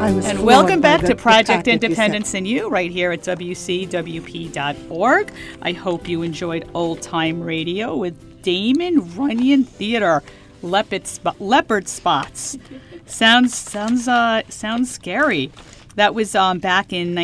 And welcome back to Project Independence in You right here at WCWP.org. I hope you enjoyed Old Time Radio with Damon Runyon Theater, Leopard Spots. Sounds scary. That was back in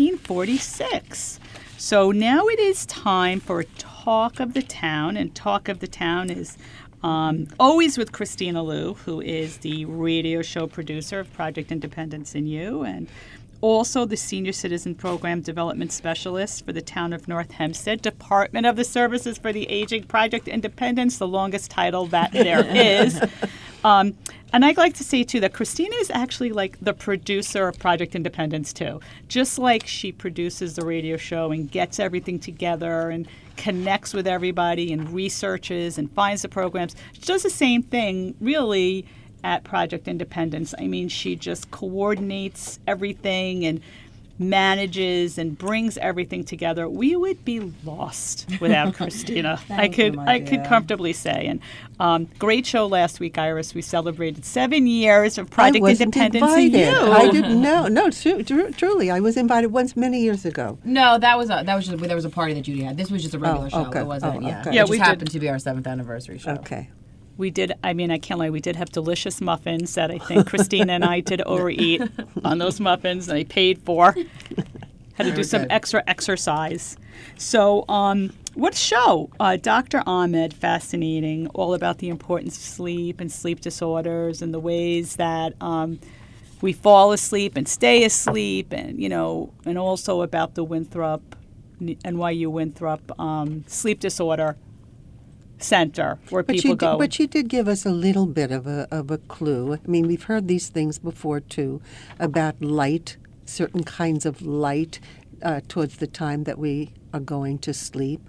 1946. So now it is time for Talk of the Town, and Talk of the Town is always with Christina Liu, who is the radio show producer of Project Independence in You, and also the Senior Citizen Program Development Specialist for the town of North Hempstead, Department of the Services for the Aging, Project Independence, the longest title that there is. And I'd like to say, too, that Christina is actually like the producer of Project Independence, too. Just like she produces the radio show and gets everything together and connects with everybody and researches and finds the programs. She does the same thing, really, at Project Independence. I mean, she just coordinates everything and manages and brings everything together. We would be lost without Christina. I could comfortably say. And great show last week, Iris. We celebrated 7 years of Project Independence in You. I didn't know. No, truly, I was invited once many years ago. No, there was a party that Judy had. This was just a regular show. Okay. It wasn't. Okay. Yeah, it just happened to be our 7th anniversary show. Okay. We did, I mean, I can't lie, we did have delicious muffins that I think Christina and I did overeat on those muffins, and I paid for. Had to do some extra exercise. So, what show? Dr. Ahmed, fascinating, all about the importance of sleep and sleep disorders and the ways that we fall asleep and stay asleep, and, you know, and also about the Winthrop, NYU Winthrop sleep disorder center where people go. But she did give us a little bit of a clue. I mean, we've heard these things before, too, about light, certain kinds of light towards the time that we are going to sleep,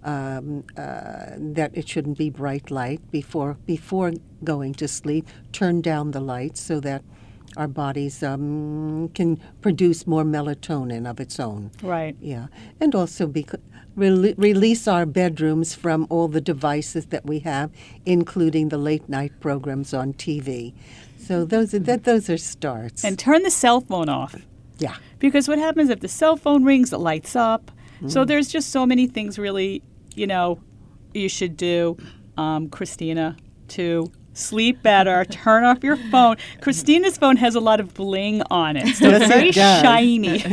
that it shouldn't be bright light before going to sleep. Turn down the lights so that our bodies can produce more melatonin of its own. Right. Yeah. And also release our bedrooms from all the devices that we have, including the late-night programs on TV. So those are starts. And turn the cell phone off. Yeah. Because what happens if the cell phone rings, it lights up. So there's just so many things really, you know, you should do, Christina, to sleep better, turn off your phone. Christina's phone has a lot of bling on it, so it's very shiny.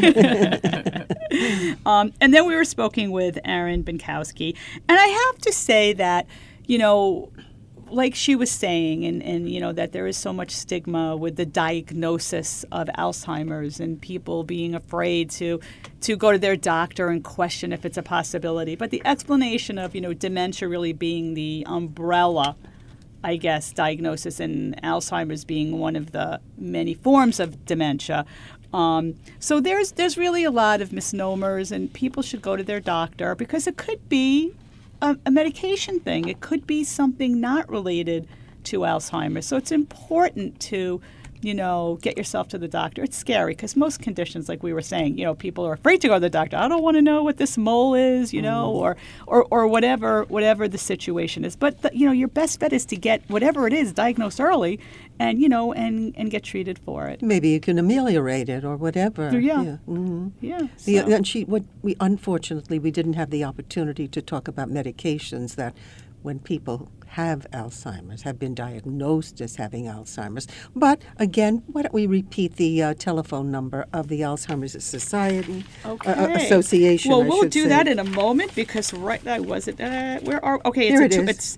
And then we were speaking with Erin Benkowski. And I have to say that, you know, like she was saying, and you know, that there is so much stigma with the diagnosis of Alzheimer's and people being afraid to go to their doctor and question if it's a possibility. But the explanation of, you know, dementia really being the umbrella, I guess, diagnosis, and Alzheimer's being one of the many forms of dementia. So there's really a lot of misnomers, and people should go to their doctor because it could be a medication thing. It could be something not related to Alzheimer's. So it's important to, you know, get yourself to the doctor. It's scary because most conditions, like we were saying, you know, people are afraid to go to the doctor. I don't want to know what this mole is, you know, or whatever the situation is. But, you know, your best bet is to get whatever it is diagnosed early and, you know, and get treated for it. Maybe you can ameliorate it or whatever. Yeah. Yeah. Mm-hmm. Yeah. And unfortunately, we didn't have the opportunity to talk about medications that when people have Alzheimer's, have been diagnosed as having Alzheimer's. But again, why don't we repeat the telephone number of the Alzheimer's Society Association? Well, we'll do that in a moment because it's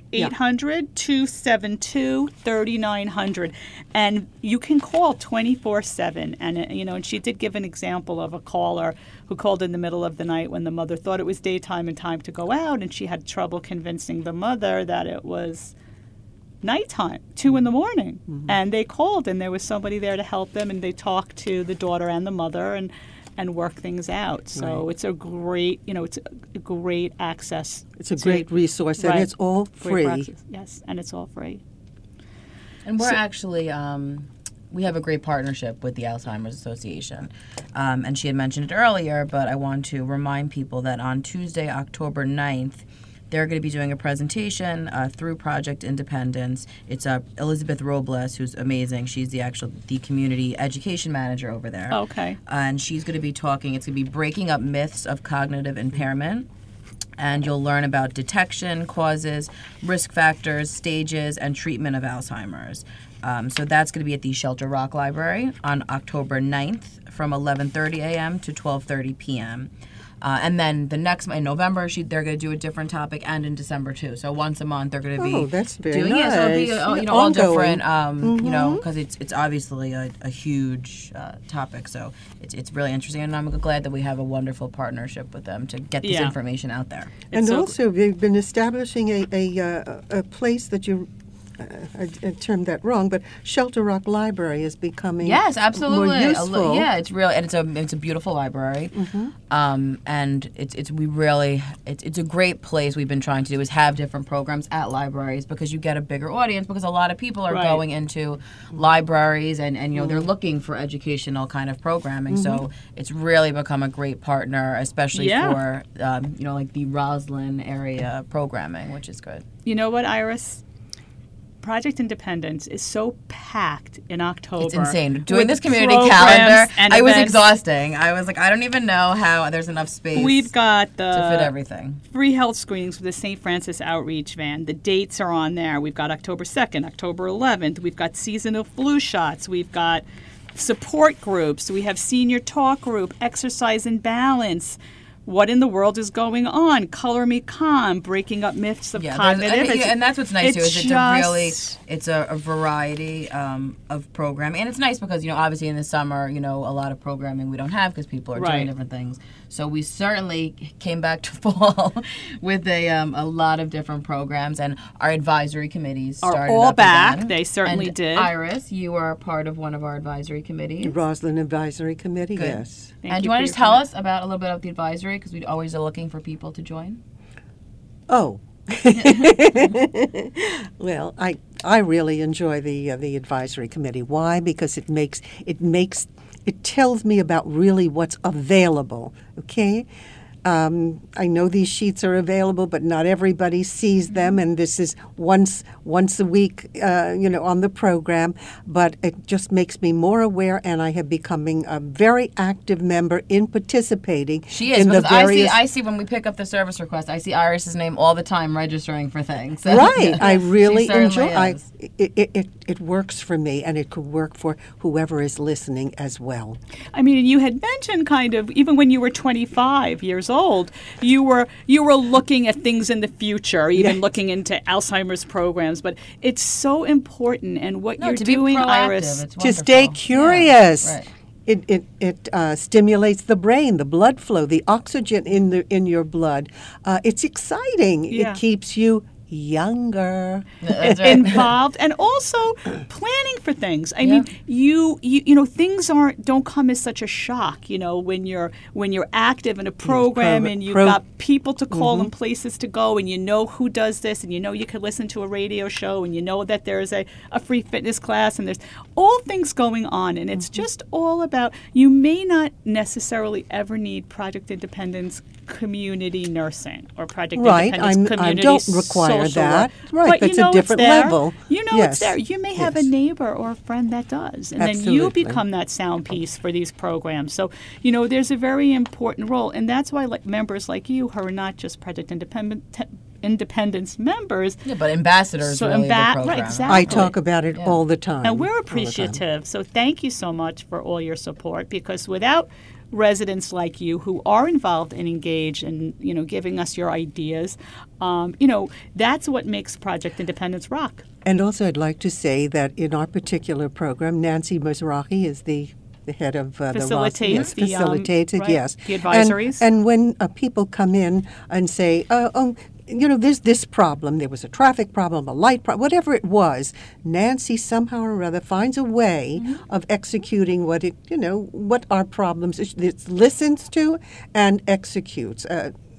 800-272-3900, and you can call 24/7. And you know, and she did give an example of a caller who called in the middle of the night when the mother thought it was daytime and time to go out, and she had trouble convincing the mother that it was nighttime, 2 a.m. Mm-hmm. And they called, and there was somebody there to help them, and they talked to the daughter and the mother and work things out. So Right. it's a great, you know, it's a great access. It's a great resource, and it's all free. Yes, and it's all free. And we're actually, we have a great partnership with the Alzheimer's Association. And she had mentioned it earlier, but I want to remind people that on Tuesday, October 9th, They're going to be doing a presentation through Project Independence. It's Elizabeth Robles, who's amazing. She's the community education manager over there. Okay. And she's going to be talking. It's going to be breaking up myths of cognitive impairment. And you'll learn about detection, causes, risk factors, stages, and treatment of Alzheimer's. So that's going to be at the Shelter Rock Library on October 9th from 11:30 a.m. to 12:30 p.m. And then the next in November, they're going to do a different topic, and in December too. So once a month, they're going to be that's very doing nice. So it'll be all different. Because it's obviously a huge topic. So it's really interesting, and I'm glad that we have a wonderful partnership with them to get this information out there. And also, they've been establishing a place that you. I termed that wrong, but Shelter Rock Library is becoming absolutely more useful. It's real, and it's a beautiful library, and it's a great place. We've been trying to do is have different programs at libraries because you get a bigger audience because a lot of people are going into libraries and they're looking for educational kind of programming. So it's really become a great partner, especially for like the Roslyn area programming, which is good. You know what, Iris? Project Independence is so packed in October. It's insane. Doing this community calendar, it was exhausting. I was like, I don't even know how there's enough space. We've got to fit everything. Free health screenings with the St. Francis Outreach Van. The dates are on there. We've got October 2nd, October 11th. We've got seasonal flu shots. We've got support groups. We have senior talk group, exercise and balance. What in the world is going on? Color Me Calm, breaking up myths of cognitive. And that's what's nice too. Is it's a variety of programming, and it's nice because obviously in the summer a lot of programming we don't have because people are doing different things. So we certainly came back to fall with a lot of different programs, and our advisory committees started all up back. Again. They certainly did. Iris, you are part of one of our advisory committees. The Roslyn Advisory Committee, yes. And do you want to just tell us about a little bit of the advisory, because we always are looking for people to join? Oh. Well, I really enjoy the advisory committee. Why? Because it tells me about really what's available. Okay. I know these sheets are available, but not everybody sees them, and this is once a week, on the program. But it just makes me more aware, and I have becoming a very active member in participating. She is, because I see when we pick up the service request, I see Iris's name all the time registering for things. So. Right, I really enjoy. It It works for me, and it could work for whoever is listening as well. I mean, you had mentioned kind of even when you were 25 years old, you were looking at things in the future, even looking into Alzheimer's programs. But it's so important, and what you're doing, Iris, to stay curious. Yeah, right. It stimulates the brain, the blood flow, the oxygen in your blood. It's exciting. Yeah. It keeps you younger, involved, and also planning for things. I mean, you know, things don't come as such a shock. When you're active in a program and you've got people to call and places to go, and you know who does this, and you could listen to a radio show, and you know that there's a free fitness class, and there's all things going on, and it's just all about. You may not necessarily ever need Project Independence community nursing or Project Independence community I don't require that. Right, that's a different level. It's there. You may have a neighbor or a friend that does, and then you become that sound piece for these programs. So, there's a very important role, and that's why members like you who are not just Project Independence members, but ambassadors. So really right, exactly. I talk about it all the time, and we're appreciative. So thank you so much for all your support, because without residents like you who are involved and engaged and giving us your ideas, that's what makes Project Independence rock. And also, I'd like to say that in our particular program, Nancy Mizrahi is the head of facilitates the advisories. And when people come in and say, there's this problem, there was a traffic problem, a light problem, whatever it was, Nancy somehow or other finds a way of executing what our problems is. It listens to and executes.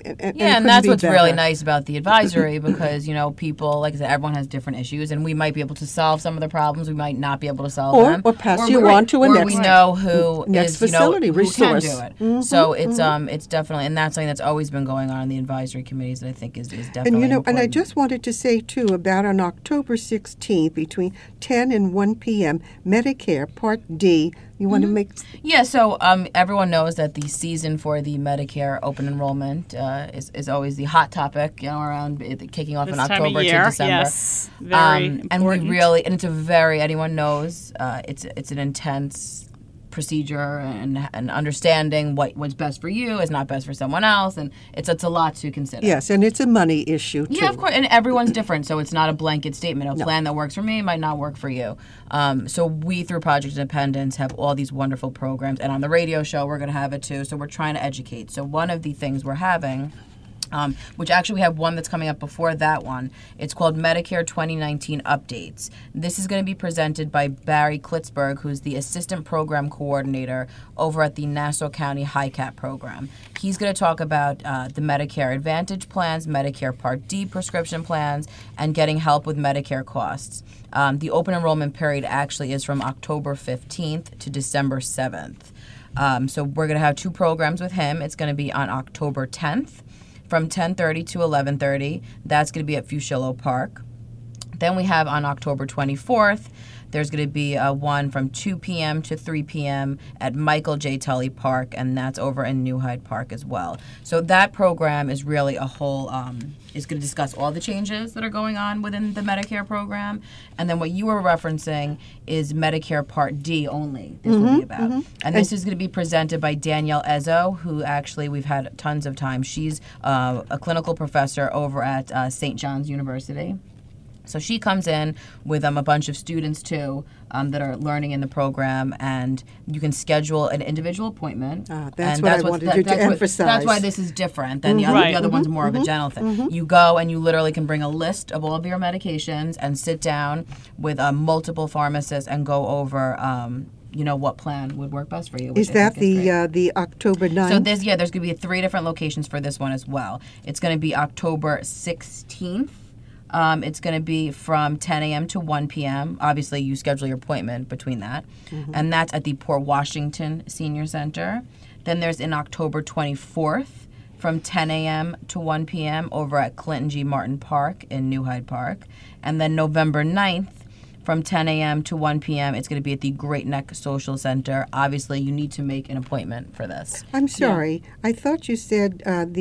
And that's what's really nice about the advisory because, people, like I said, everyone has different issues, and we might be able to solve some of the problems. We might not be able to solve them. Or pass you on to a next we know who next is, facility who resource. can do it. Mm-hmm, so it's definitely, and that's something that's always been going on in the advisory committees that I think is definitely important. And I just wanted to say, too, about on October 16th, between 10 and 1 p.m., Medicare Part D. You want to make... Yeah, so everyone knows that the season for the Medicare open enrollment is always the hot topic, around kicking off this in October to December. Yes, very important. And we really, and it's a very, anyone knows, it's an intense procedure and understanding what's best for you is not best for someone else, and it's a lot to consider. Yes, and it's a money issue too. Yeah, of course, and everyone's different, so it's not a blanket statement. A plan that works for me might not work for you. So we, through Project Independence, have all these wonderful programs, and on the radio show we're going to have it too. So we're trying to educate. So one of the things we're having, which actually we have one that's coming up before that one. It's called Medicare 2019 Updates. This is going to be presented by Barry Klitzberg, who's the Assistant Program Coordinator over at the Nassau County HICAP program. He's going to talk about the Medicare Advantage plans, Medicare Part D prescription plans, and getting help with Medicare costs. The open enrollment period actually is from October 15th to December 7th. So we're going to have two programs with him. It's going to be on October 10th. From 10:30 to 11:30. That's going to be at Fushillo Park. Then we have on October 24th, there's going to be one from 2 p.m. to 3 p.m. at Michael J. Tully Park, and that's over in New Hyde Park as well. So that program is really a whole, is going to discuss all the changes that are going on within the Medicare program. And then what you were referencing is Medicare Part D only, this will be about. And this is going to be presented by Danielle Ezzo, who actually we've had tons of time. She's a clinical professor over at St. John's University. So she comes in with a bunch of students, too, that are learning in the program, and you can schedule an individual appointment. That's what I wanted you to emphasize. That's why this is different than the other one's more of a general thing. You go and you literally can bring a list of all of your medications and sit down with multiple pharmacists and go over what plan would work best for you. Is that the October 9th? So there's going to be 3 different locations for this one as well. It's going to be October 16th. It's going to be from 10 a.m. to 1 p.m. Obviously, you schedule your appointment between that. And that's at the Port Washington Senior Center. Then there's in October 24th from 10 a.m. to 1 p.m. over at Clinton G. Martin Park in New Hyde Park. And then November 9th from 10 a.m. to 1 p.m. It's going to be at the Great Neck Social Center. Obviously, you need to make an appointment for this. I'm sorry. Yeah. I thought you said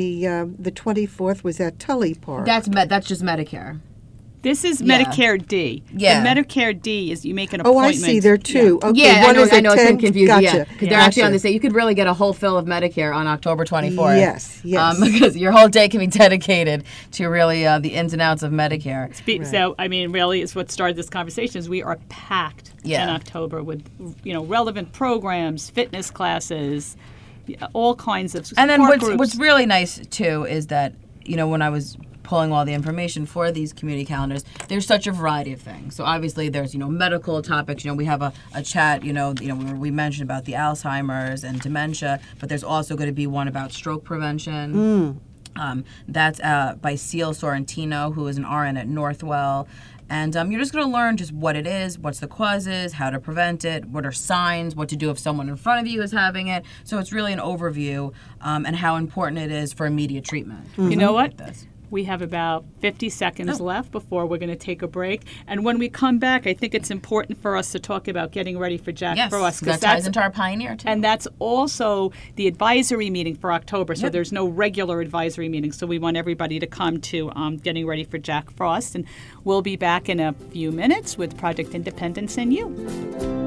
the 24th was at Tully Park. That's just Medicare. This is Medicare D. Yeah. The Medicare D is you make an appointment. Oh, I see. There are two. Yeah. Okay. Yeah, one I know it's been 10, confusing. Gotcha. Yeah. They're actually on the same. You could really get a whole fill of Medicare on October 24th. Yes. Because your whole day can be dedicated to really the ins and outs of Medicare. So, I mean, really, it's what started this conversation is we are packed in October with, relevant programs, fitness classes, all kinds of support And then groups. what's really nice, too, is that, when I was pulling all the information for these community calendars, there's such a variety of things. So obviously there's, medical topics. We have a chat, we mentioned about the Alzheimer's and dementia, but there's also going to be one about stroke prevention. That's by Seal Sorrentino, who is an RN at Northwell. And you're just going to learn just what it is, what's the causes, how to prevent it, what are signs, what to do if someone in front of you is having it. So it's really an overview and how important it is for immediate treatment. You know what? We have about 50 seconds left before we're going to take a break. And when we come back, I think it's important for us to talk about getting ready for Jack Frost. Because that ties into our Pioneer, too. And that's also the advisory meeting for October. So there's no regular advisory meeting. So we want everybody to come to getting ready for Jack Frost. And we'll be back in a few minutes with Project Independence and You.